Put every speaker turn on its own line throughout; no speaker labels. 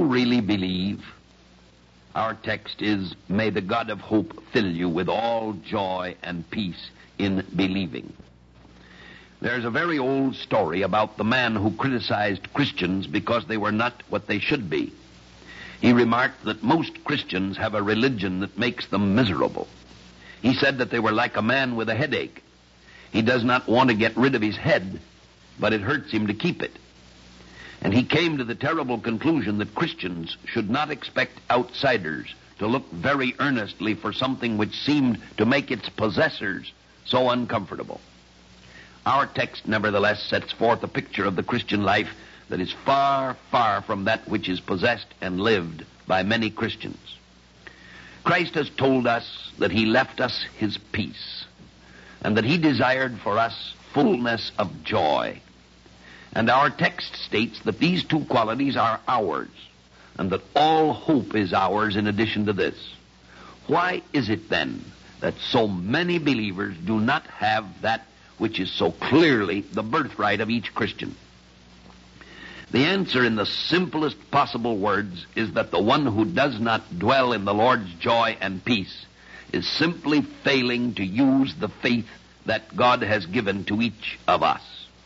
you really believe? Our text is, "May the God of hope fill you with all joy and peace in believing." There's a very old story about the man who criticized Christians because they were not what they should be. He remarked that most Christians have a religion that makes them miserable. He said that they were like a man with a headache. He does not want to get rid of his head, but it hurts him to keep it. And he came to the terrible conclusion that Christians should not expect outsiders to look very earnestly for something which seemed to make its possessors so uncomfortable. Our text, nevertheless, sets forth a picture of the Christian life that is far, far from that which is possessed and lived by many Christians. Christ has told us that he left us his peace, and that he desired for us fullness of joy. And our text states that these two qualities are ours, and that all hope is ours in addition to this. Why is it then that so many believers do not have that which is so clearly the birthright of each Christian? The answer in the simplest possible words is that the one who does not dwell in the Lord's joy and peace is simply failing to use the faith that God has given to each of us.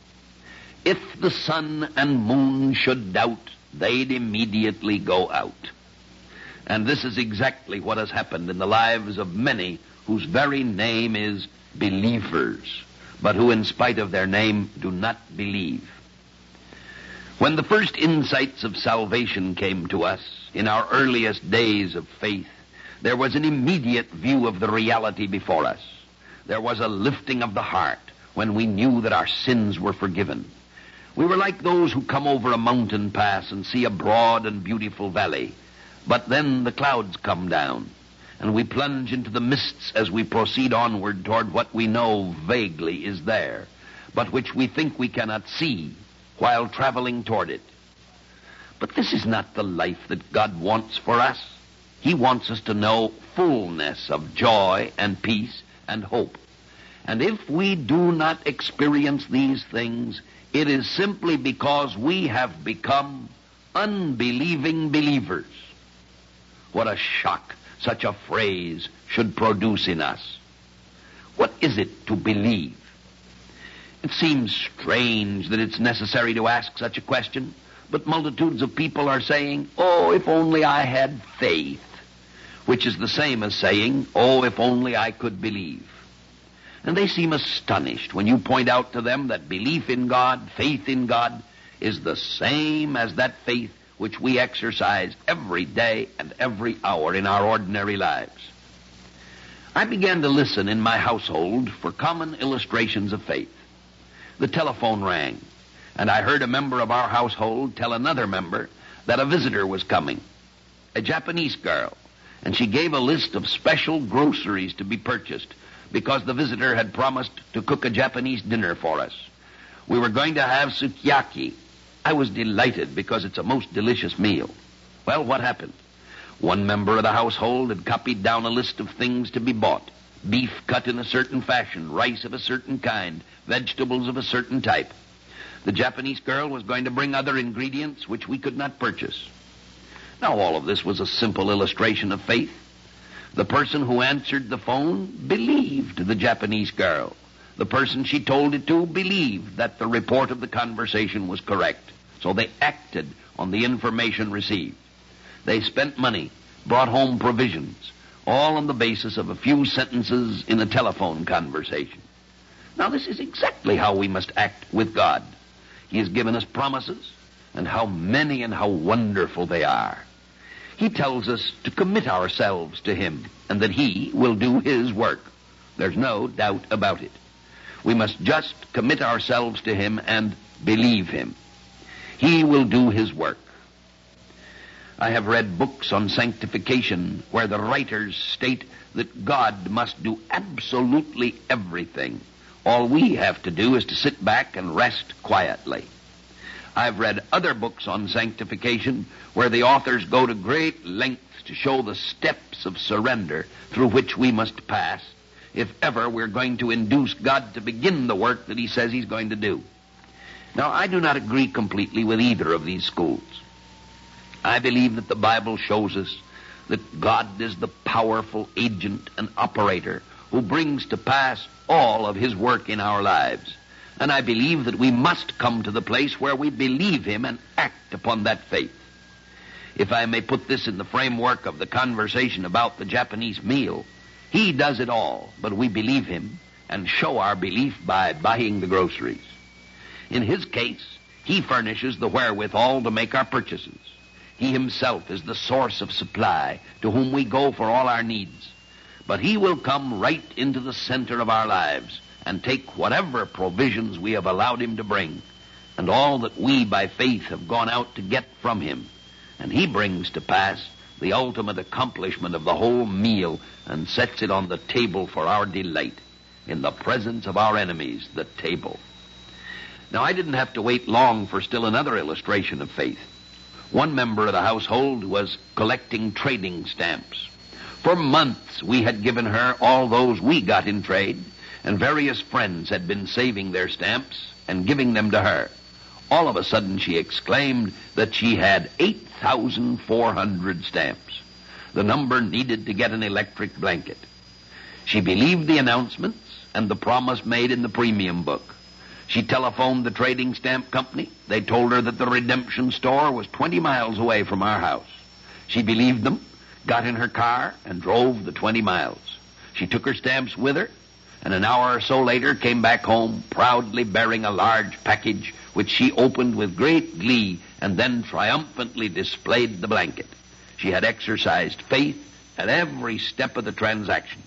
If the sun and moon should doubt, they'd immediately go out. And this is exactly what has happened in the lives of many whose very name is believers, but who in spite of their name do not believe. When the first insights of salvation came to us in our earliest days of faith, there was an immediate view of the reality before us. There was a lifting of the heart when we knew that our sins were forgiven. We were like those who come over a mountain pass and see a broad and beautiful valley, but then the clouds come down, and we plunge into the mists as we proceed onward toward what we know vaguely is there, but which we think we cannot see while traveling toward it. But this is not the life that God wants for us. He wants us to know fullness of joy and peace and hope. And if we do not experience these things, it is simply because we have become unbelieving believers. What a shock such a phrase should produce in us. What is it to believe? It seems strange that it's necessary to ask such a question, but multitudes of people are saying, "Oh, if only I had faith," which is the same as saying, "Oh, if only I could believe." And they seem astonished when you point out to them that belief in God, faith in God, is the same as that faith which we exercise every day and every hour in our ordinary lives. I began to listen in my household for common illustrations of faith. The telephone rang, and I heard a member of our household tell another member that a visitor was coming, a Japanese girl, and she gave a list of special groceries to be purchased because the visitor had promised to cook a Japanese dinner for us. We were going to have sukiyaki. I was delighted because it's a most delicious meal. Well, what happened? One member of the household had copied down a list of things to be bought. Beef cut in a certain fashion, rice of a certain kind, vegetables of a certain type. The Japanese girl was going to bring other ingredients which we could not purchase. Now, all of this was a simple illustration of faith. The person who answered the phone believed the Japanese girl. The person she told it to believed that the report of the conversation was correct. So they acted on the information received. They spent money, brought home provisions, all on the basis of a few sentences in a telephone conversation. Now, this is exactly how we must act with God. He has given us promises, and how many and how wonderful they are. He tells us to commit ourselves to him, and that he will do his work. There's no doubt about it. We must just commit ourselves to him and believe him. He will do his work. I have read books on sanctification where the writers state that God must do absolutely everything. All we have to do is to sit back and rest quietly. I've read other books on sanctification where the authors go to great lengths to show the steps of surrender through which we must pass if ever we're going to induce God to begin the work that he says he's going to do. Now, I do not agree completely with either of these schools. I believe that the Bible shows us that God is the powerful agent and operator who brings to pass all of his work in our lives. And I believe that we must come to the place where we believe him and act upon that faith. If I may put this in the framework of the conversation about the Japanese meal, he does it all, but we believe him and show our belief by buying the groceries. In his case, he furnishes the wherewithal to make our purchases. He himself is the source of supply to whom we go for all our needs. But he will come right into the center of our lives and take whatever provisions we have allowed him to bring and all that we by faith have gone out to get from him. And he brings to pass the ultimate accomplishment of the whole meal and sets it on the table for our delight, in the presence of our enemies, the table. Now, I didn't have to wait long for still another illustration of faith. One member of the household was collecting trading stamps. For months we had given her all those we got in trade, and various friends had been saving their stamps and giving them to her. All of a sudden she exclaimed that she had 8,400 stamps, the number needed to get an electric blanket. She believed the announcements and the promise made in the premium book. She telephoned the trading stamp company. They told her that the redemption store was 20 miles away from our house. She believed them, got in her car, and drove the 20 miles. She took her stamps with her, and an hour or so later came back home, proudly bearing a large package, which she opened with great glee and then triumphantly displayed the blanket. She had exercised faith at every step of the transaction.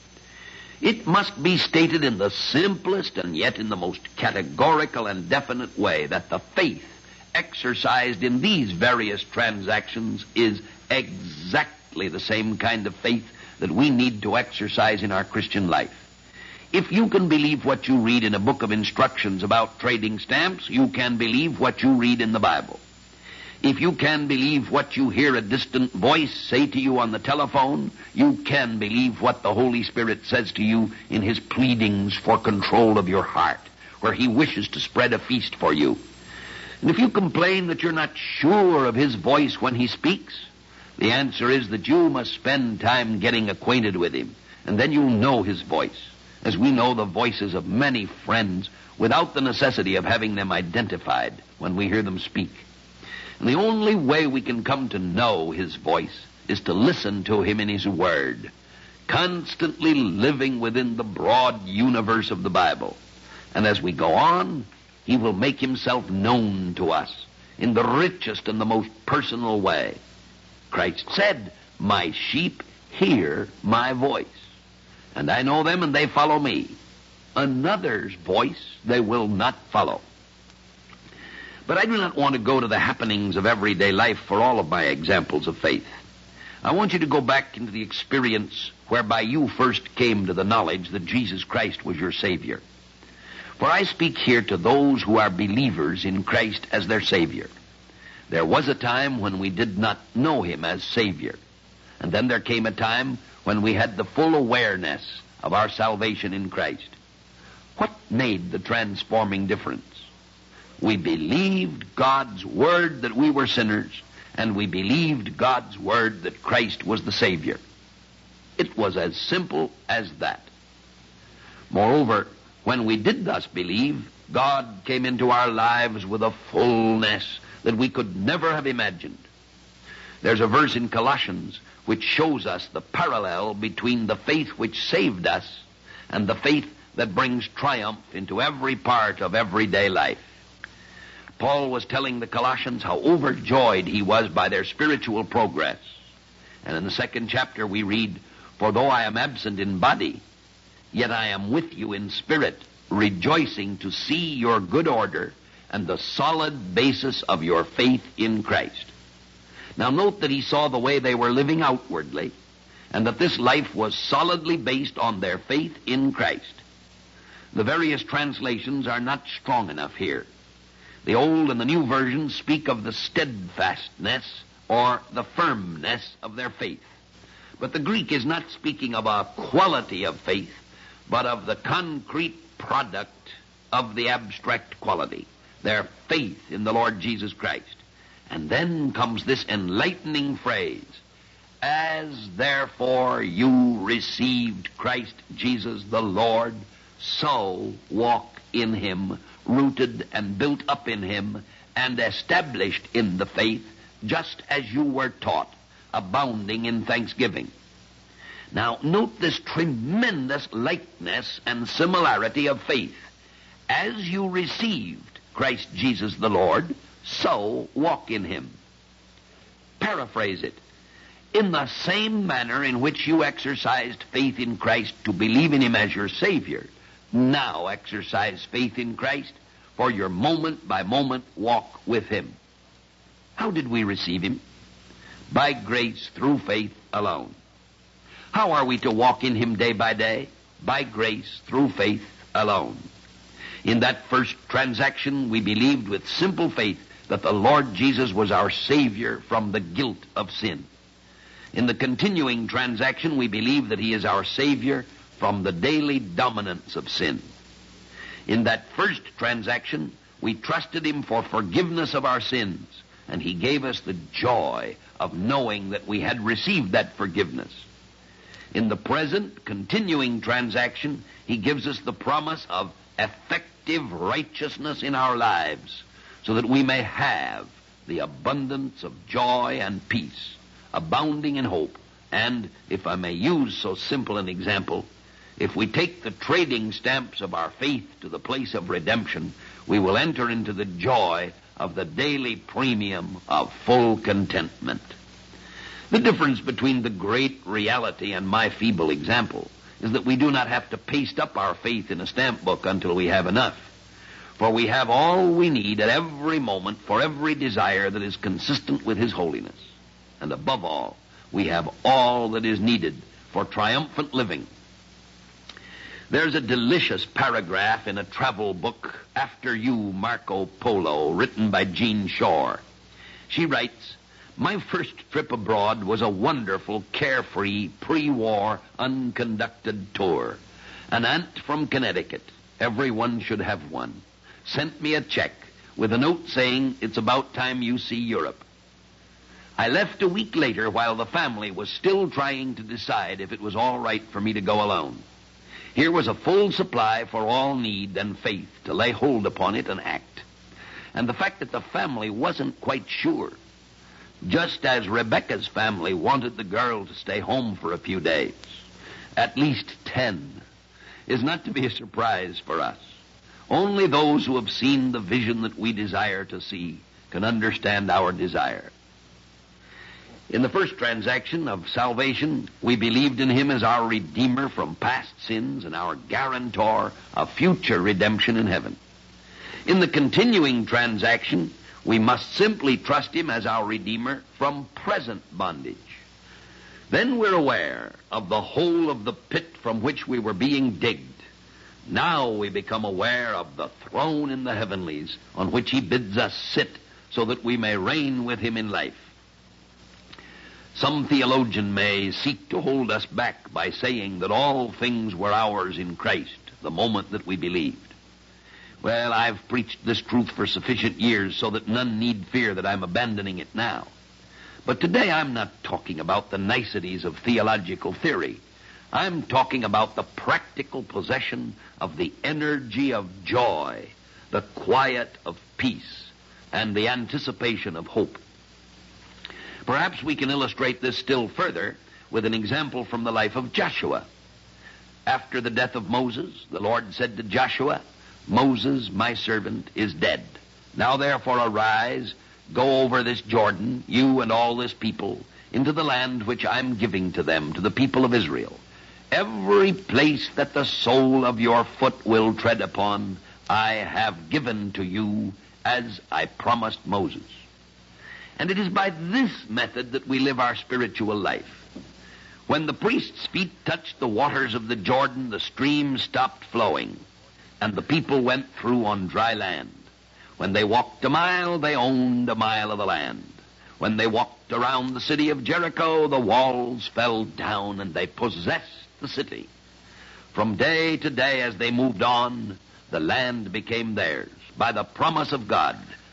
It must be stated in the simplest and yet in the most categorical and definite way that the faith exercised in these various transactions is exactly the same kind of faith that we need to exercise in our Christian life. If you can believe what you read in a book of instructions about trading stamps, you can believe what you read in the Bible. If you can believe what you hear a distant voice say to you on the telephone, you can believe what the Holy Spirit says to you in his pleadings for control of your heart, where he wishes to spread a feast for you. And if you complain that you're not sure of his voice when he speaks, the answer is that you must spend time getting acquainted with him, and then you'll know his voice, as we know the voices of many friends without the necessity of having them identified when we hear them speak. And the only way we can come to know his voice is to listen to him in his word, constantly living within the broad universe of the Bible. And as we go on, he will make himself known to us in the richest and the most personal way. Christ said, "My sheep hear my voice, and I know them and they follow me. Another's voice they will not follow." But I do not want to go to the happenings of everyday life for all of my examples of faith. I want you to go back into the experience whereby you first came to the knowledge that Jesus Christ was your Savior. For I speak here to those who are believers in Christ as their Savior. There was a time when we did not know him as Savior. And then there came a time when we had the full awareness of our salvation in Christ. What made the transforming difference? We believed God's word that we were sinners, and we believed God's word that Christ was the Savior. It was as simple as that. Moreover, when we did thus believe, God came into our lives with a fullness that we could never have imagined. There's a verse in Colossians which shows us the parallel between the faith which saved us and the faith that brings triumph into every part of everyday life. Paul was telling the Colossians how overjoyed he was by their spiritual progress. And in the 2nd chapter we read, "For though I am absent in body, yet I am with you in spirit, rejoicing to see your good order and the solid basis of your faith in Christ." Now note that he saw the way they were living outwardly, and that this life was solidly based on their faith in Christ. The various translations are not strong enough here. The Old and the New versions speak of the steadfastness or the firmness of their faith. But the Greek is not speaking of a quality of faith, but of the concrete product of the abstract quality, their faith in the Lord Jesus Christ. And then comes this enlightening phrase, as therefore you received Christ Jesus the Lord, so walk in him, rooted and built up in him, and established in the faith, just as you were taught, abounding in thanksgiving. Now, note this tremendous likeness and similarity of faith. As you received Christ Jesus the Lord, so walk in him. Paraphrase it. In the same manner in which you exercised faith in Christ to believe in him as your Savior, now exercise faith in Christ for your moment-by-moment walk with him. How did we receive him? By grace through faith alone. How are we to walk in him day by day? By grace through faith alone. In that first transaction, we believed with simple faith that the Lord Jesus was our Savior from the guilt of sin. In the continuing transaction, we believe that he is our Savior from the daily dominance of sin. In that first transaction, we trusted him for forgiveness of our sins, and he gave us the joy of knowing that we had received that forgiveness. In the present, continuing transaction, he gives us the promise of effective righteousness in our lives, so that we may have the abundance of joy and peace, abounding in hope. And, if I may use so simple an example, if we take the trading stamps of our faith to the place of redemption, we will enter into the joy of the daily premium of full contentment. The difference between the great reality and my feeble example is that we do not have to paste up our faith in a stamp book until we have enough. For we have all we need at every moment for every desire that is consistent with his holiness. And above all, we have all that is needed for triumphant living. There's a delicious paragraph in a travel book, After You, Marco Polo, written by Jean Shore. She writes, "My first trip abroad was a wonderful, carefree, pre-war, unconducted tour. An aunt from Connecticut, everyone should have one, sent me a check with a note saying, 'It's about time you see Europe.' I left a week later while the family was still trying to decide if it was all right for me to go alone. Here was a full supply for all need and faith to lay hold upon it and act. And the fact that the family wasn't quite sure, just as Rebecca's family wanted the girl to stay home for a few days, at least 10, is not to be a surprise for us. Only those who have seen the vision that we desire to see can understand our desire. In the first transaction of salvation, we believed in him as our Redeemer from past sins and our guarantor of future redemption in heaven. In the continuing transaction, we must simply trust him as our Redeemer from present bondage. Then we're aware of the whole of the pit from which we were being digged. Now we become aware of the throne in the heavenlies on which he bids us sit so that we may reign with him in life. Some theologian may seek to hold us back by saying that all things were ours in Christ the moment that we believed. Well, I've preached this truth for sufficient years so that none need fear that I'm abandoning it now. But today I'm not talking about the niceties of theological theory. I'm talking about the practical possession of the energy of joy, the quiet of peace, and the anticipation of hope. Perhaps we can illustrate this still further with an example from the life of Joshua. After the death of Moses, the Lord said to Joshua, "Moses, my servant, is dead. Now therefore arise, go over this Jordan, you and all this people, into the land which I'm giving to them, to the people of Israel. Every place that the sole of your foot will tread upon, I have given to you, as I promised Moses." And it is by this method that we live our spiritual life. When the priest's feet touched the waters of the Jordan, the stream stopped flowing, and the people went through on dry land. When they walked a mile, they owned a mile of the land. When they walked around the city of Jericho, the walls fell down, and they possessed the city. From day to day as they moved on, the land became theirs by the promise of God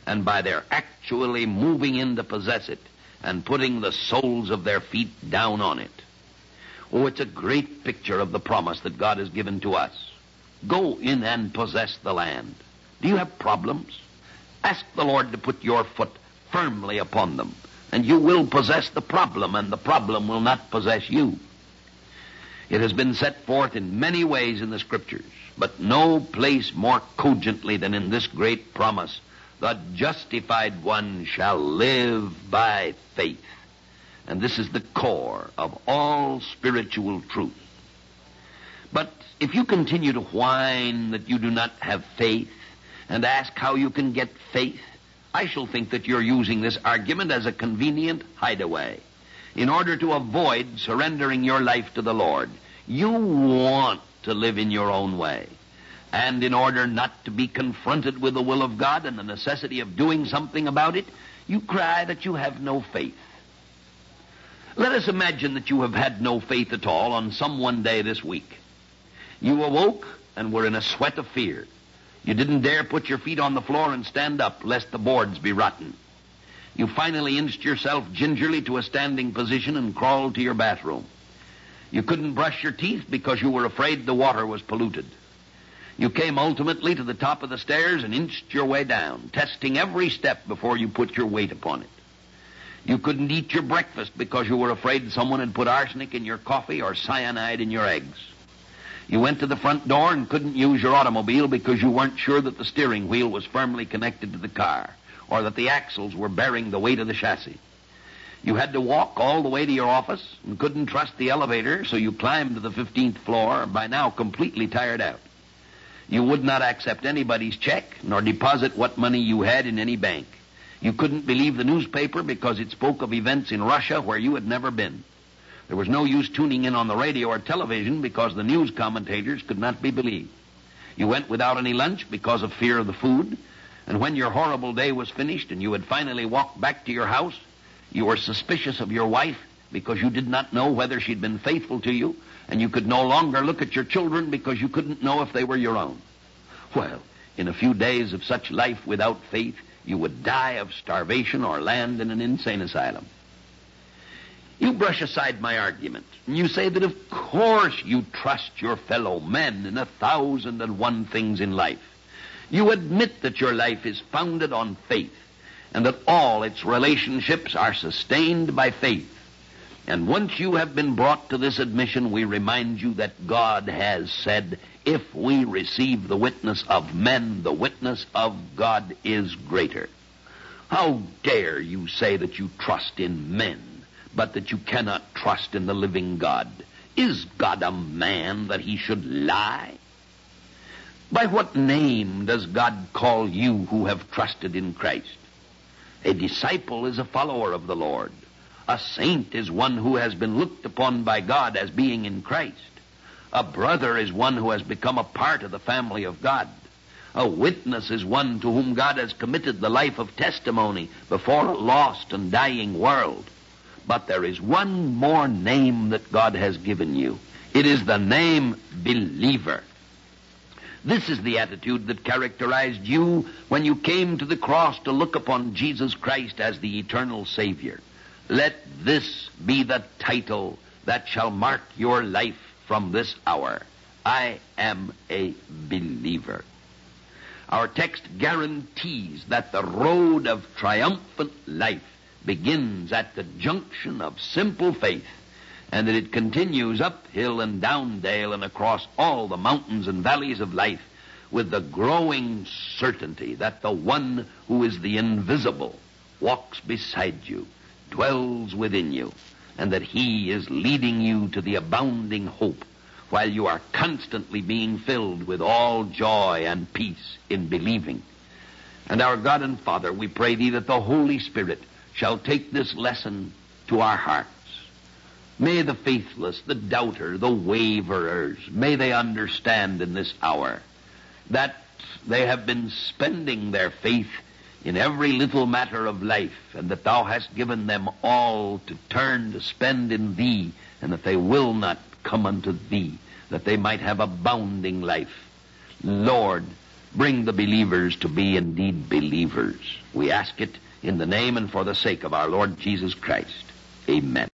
and by their actually moving in to possess it and putting the soles of their feet down on it. Oh, it's a great picture of the promise that God has given to us. Go in and possess the land. Do you have problems? Ask the Lord to put your foot firmly upon them, and you will possess the problem, and the problem will not possess you. It has been set forth in many ways in the Scriptures, but no place more cogently than in this great promise: the justified one shall live by faith. And this is the core of all spiritual truth. But if you continue to whine that you do not have faith and ask how you can get faith, I shall think that you're using this argument as a convenient hideaway in order to avoid surrendering your life to the Lord. You want to live in your own way. And in order not to be confronted with the will of God and the necessity of doing something about it, you cry that you have no faith. Let us imagine that you have had no faith at all on some one day this week. You awoke and were in a sweat of fear. You didn't dare put your feet on the floor and stand up, lest the boards be rotten. You finally inched yourself gingerly to a standing position and crawled to your bathroom. You couldn't brush your teeth because you were afraid the water was polluted. You came ultimately to the top of the stairs and inched your way down, testing every step before you put your weight upon it. You couldn't eat your breakfast because you were afraid someone had put arsenic in your coffee or cyanide in your eggs. You went to the front door and couldn't use your automobile because you weren't sure that the steering wheel was firmly connected to the car or that the axles were bearing the weight of the chassis. You had to walk all the way to your office and couldn't trust the elevator, so you climbed to the 15th floor, by now completely tired out. You would not accept anybody's check nor deposit what money you had in any bank. You couldn't believe the newspaper because it spoke of events in Russia where you had never been. There was no use tuning in on the radio or television because the news commentators could not be believed. You went without any lunch because of fear of the food, and when your horrible day was finished and you had finally walked back to your house, you were suspicious of your wife because you did not know whether she'd been faithful to you, and you could no longer look at your children because you couldn't know if they were your own. Well, in a few days of such life without faith, you would die of starvation or land in an insane asylum. You brush aside my argument, and you say that of course you trust your fellow men in 1,001 things in life. You admit that your life is founded on faith, and that all its relationships are sustained by faith. And once you have been brought to this admission, we remind you that God has said, if we receive the witness of men, the witness of God is greater. How dare you say that you trust in men, but that you cannot trust in the living God? Is God a man that he should lie? By what name does God call you who have trusted in Christ? A disciple is a follower of the Lord. A saint is one who has been looked upon by God as being in Christ. A brother is one who has become a part of the family of God. A witness is one to whom God has committed the life of testimony before a lost and dying world. But there is one more name that God has given you. It is the name believer. This is the attitude that characterized you when you came to the cross to look upon Jesus Christ as the eternal Savior. Let this be the title that shall mark your life from this hour. I am a believer. Our text guarantees that the road of triumphant life begins at the junction of simple faith, and that it continues uphill and down dale and across all the mountains and valleys of life with the growing certainty that the one who is the invisible walks beside you, dwells within you, and that he is leading you to the abounding hope while you are constantly being filled with all joy and peace in believing. And our God and Father, we pray thee that the Holy Spirit shall take this lesson to our hearts. May the faithless, the doubter, the waverers, may they understand in this hour that they have been spending their faith in every little matter of life, and that thou hast given them all to turn to spend in thee, and that they will not come unto thee, that they might have abounding life. Lord, bring the believers to be indeed believers. We ask it in the name and for the sake of our Lord Jesus Christ. Amen.